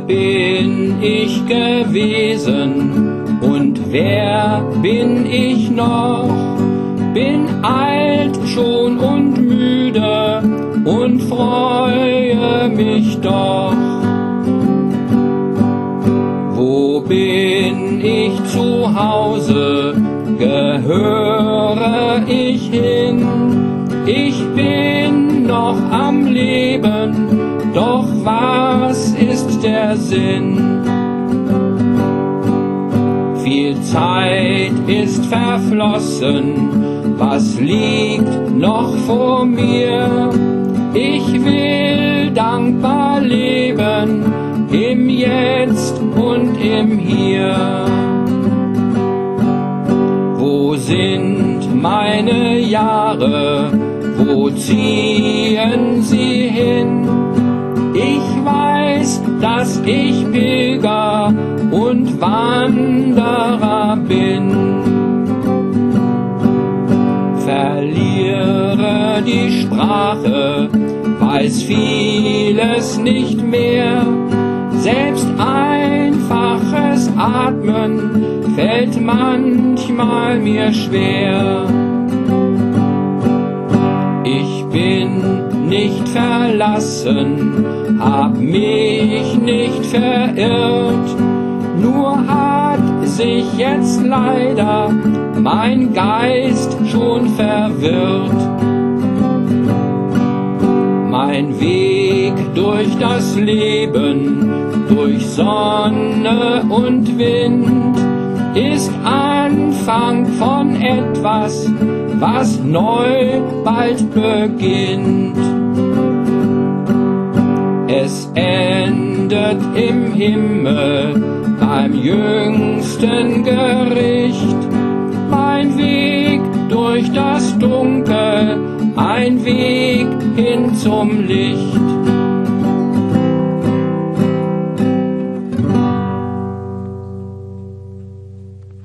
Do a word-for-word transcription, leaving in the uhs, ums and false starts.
bin ich gewesen und wer bin ich noch? Bin alt schon und müde und freue mich doch. Wo bin ich zu Hause? Gehöre ich hin? Ich bin noch am Leben, doch was ist der Sinn? Viel Zeit ist verflossen, was liegt noch vor mir? Ich will dankbar leben, im Jetzt und im Hier. Wo sind meine Jahre? Wo ziehen sie hin? Ich weiß, dass ich Pilger und Wanderer bin. Verliere die Sprache, weiß vieles nicht mehr. Selbst einfaches Atmen fällt manchmal mir schwer. Ich bin nicht verlassen, hab mich nicht verirrt, nur hat sich jetzt leider mein Geist schon verwirrt. Mein Weg durch das Leben, durch Sonne und Wind, ist Anfang von etwas, was neu bald beginnt. Es endet im Himmel beim jüngsten Gericht. Mein Weg durch das Dunkel, ein Weg hin zum Licht.